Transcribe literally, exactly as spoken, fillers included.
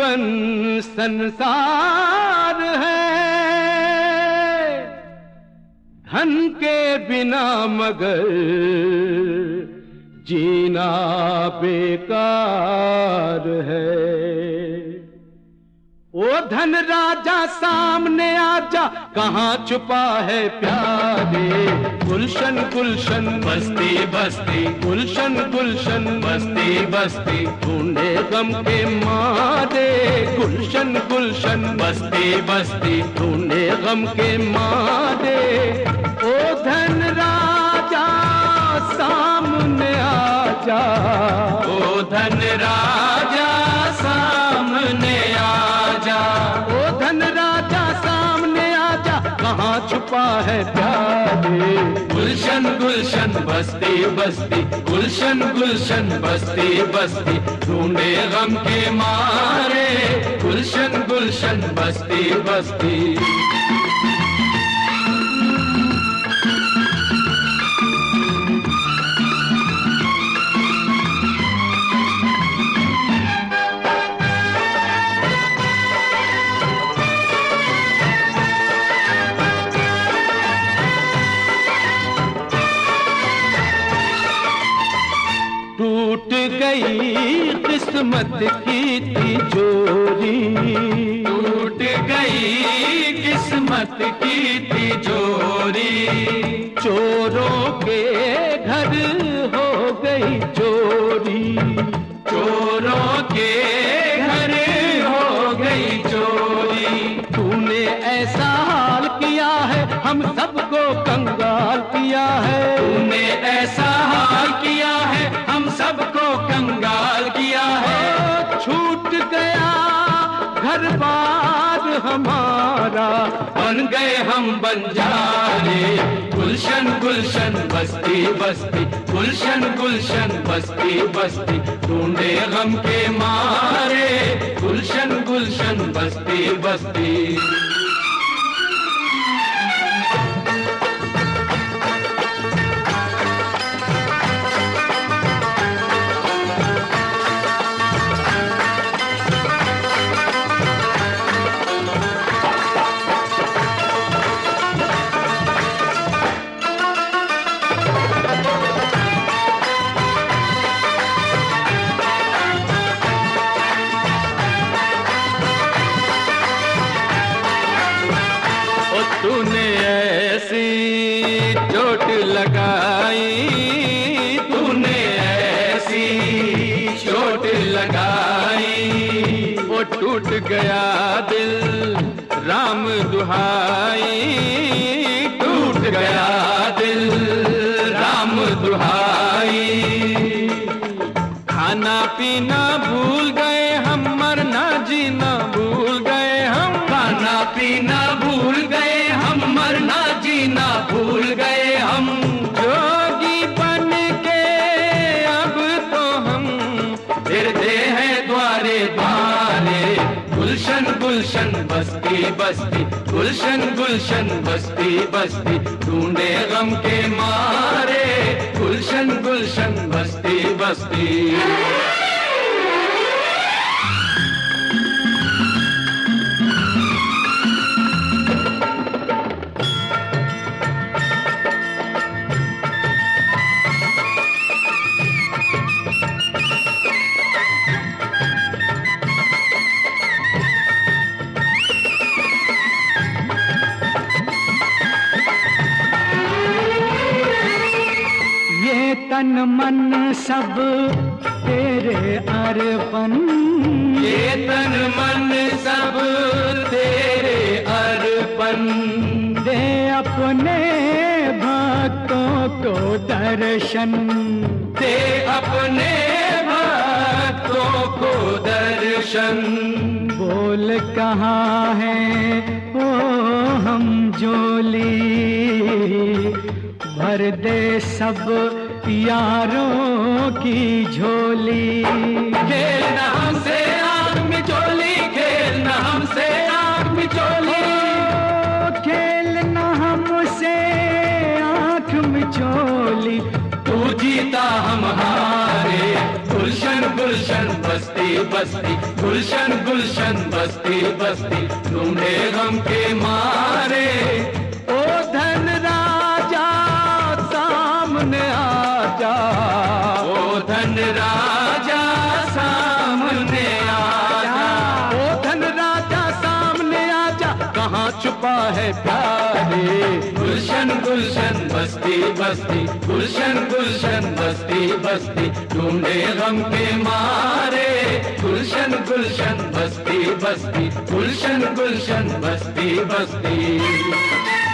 जीवन संसार है, धन के बिना मगर जीना बेकार है। ओ धन राजा सामने आजा, कहाँ छुपा है प्यारे। गुलशन गुलशन बस्ती बस्ती, गुलशन गुलशन बस्ती बस्ती, ढूंढे गम के मारे। गुलशन गुलशन बस्ती बस्ती, ढूंढे गम के मारे। ओ धन राजा सामने आजा, ओ धन राजा सामने आजा, ओ धन राजा सामने आजा, कहाँ छुपा है प्यारे। गुलशन गुलशन बस्ती बस्ती, गुलशन गुलशन बस्ती बस्ती, ढूंढे गम के मारे। गुलशन गुलशन बस्ती बस्ती। टूट गई किस्मत की तिजोरी, टूट गई किस्मत की तिजोरी, चोरों के घर हो गई चोरी। चोरों के घर हो गई चोरी। तूने ऐसा हाल किया है, हम सबको कंगाल किया है। तूने ऐसा हाल किया है, हम सबको कंगाल किया है। छूट गया घर बार हमारा, बन गए हम बंजारे। गुलशन गुलशन बस्ती बस्ती, गुलशन गुलशन बस्ती बस्ती, ढूंढे गम के मारे। गुलशन गुलशन बस्ती बस्ती। तूने ऐसी चोट लगाई, तूने ऐसी चोट लगाई, वो टूट गया दिल राम दुहाई। टूट गया दिल राम दुहाई। खाना पीना भूल गए हम, मरना जीना भूल गए हम। खाना पीना भूल गए हम, मरना जीना भूल गए हम। जोगी बन के अब तो हम फिरते हैं द्वारे द्वारे। गुलशन गुलशन बस्ती बस्ती, गुलशन गुलशन बस्ती बस्ती, ढूंढे गम के मारे। गुलशन गुलशन बस्ती बस्ती। तन मन सब तेरे अर्पण, ये तन मन सब तेरे अर्पण। दे अपने भक्तों को दर्शन, दे अपने भक्तों को दर्शन। बोल कहाँ है ओ हम जोली, भर दे सब यारों की झोली। खेलना हमसे आग में चोली, खेलना हमसे आग में चोली। खेलना हमसे आँख में चोली। तू जीता हम हारे। गुलशन गुलशन बस्ती बस्ती, गुलशन गुलशन बस्ती बस्ती, ढूंढे गम के मारे। ओ धन राजा सामने आजा, ओ धन राजा सामने आजा, ओ धन राजा सामने आजा, कहाँ छुपा है प्यारे। गुलशन गुलशन बस्ती बस्ती, गुलशन गुलशन बस्ती बस्ती, ढूंढे गम के मारे। गुलशन गुलशन बस्ती बस्ती, गुलशन गुलशन बस्ती बस्ती।